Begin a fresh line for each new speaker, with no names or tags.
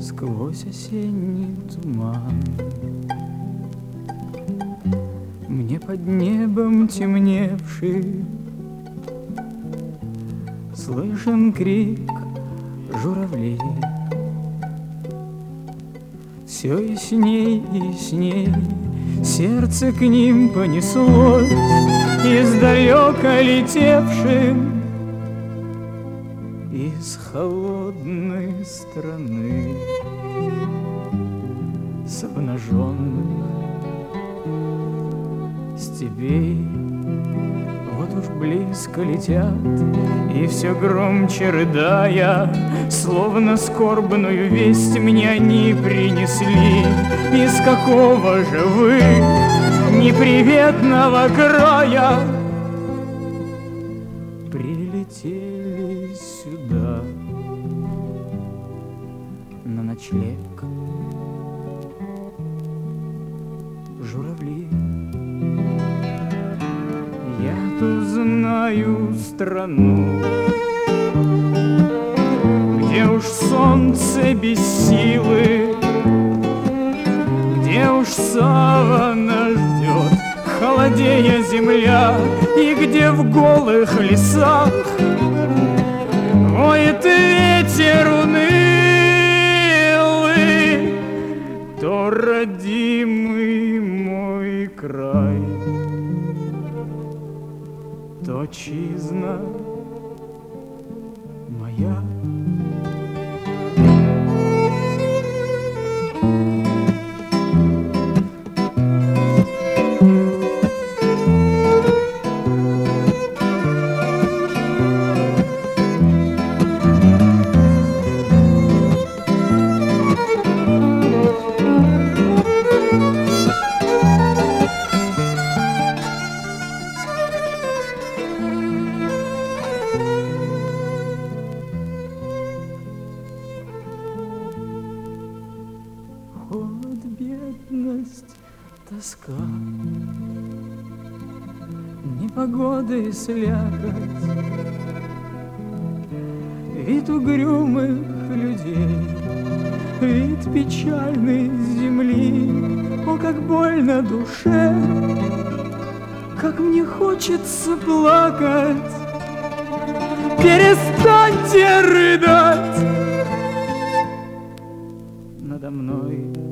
сквозь осенний туман. Мне под небом темневшим слышен крик журавлей. Все ясней и ясней сердце к ним понеслось, издалека летевшим из холодной страны, с обнаженных степей. Вот уж близко летят, и все громче рыдая, словно скорбную весть мне они принесли. Из какого же вы неприветного края прилетели сюда на ночлег? Журавли, я ту знаю страну, где уж солнце без силы, где уж савана ждет, холодея земля, и где в голых лесах воет ветер унылый. То родимый мой край, то отчизна моя. Холод, бедность, тоска, непогода и слякоть, вид угрюмых людей, вид печальной земли. О, как больно душе, как мне хочется плакать. Перестаньте рыдать надо мной.